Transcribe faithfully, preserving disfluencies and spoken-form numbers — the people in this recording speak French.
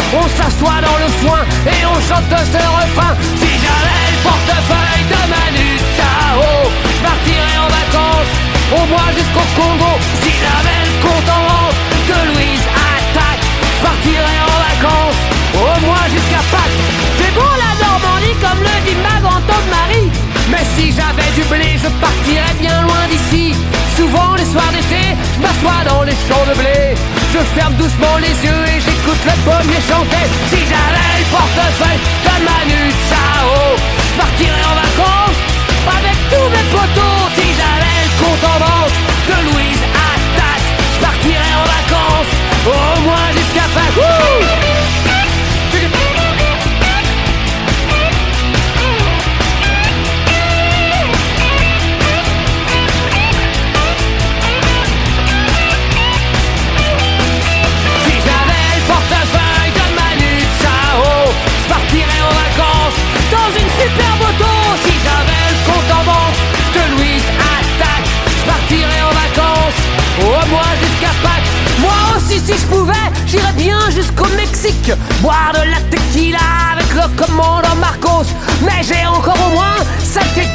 On s'assoit dans le foin et on chante ce refrain. Si j'avais le portefeuille de Manu Chao, je partirais en vacances, au moins jusqu'au Congo. Si j'avais le compte en banque que Louise attaque, je partirais en vacances, au moins jusqu'à Pâques. C'est bon la Normandie comme le dit ma grand-tante Marie. Mais si j'avais du blé, je partirais bien loin d'ici. Souvent les soirs d'été, je m'assois dans les champs de blé. Je ferme doucement les yeux et j'écoute le pommier chanter. Si j'avais le portefeuille de Manu Chao, je partirais en vacances avec tous mes potos. Si j'avais le compte en banque de Louise Attaque, je partirais en vacances, au moins jusqu'à Pâques. Dans une super moto, si j'avais le compte en banque de Louise Attaque, je partirais en vacances, au moins jusqu'à Pâques. Moi aussi si je pouvais, j'irais bien jusqu'au Mexique, boire de la tequila avec le commandant Marcos. Mais j'ai encore au moins cinq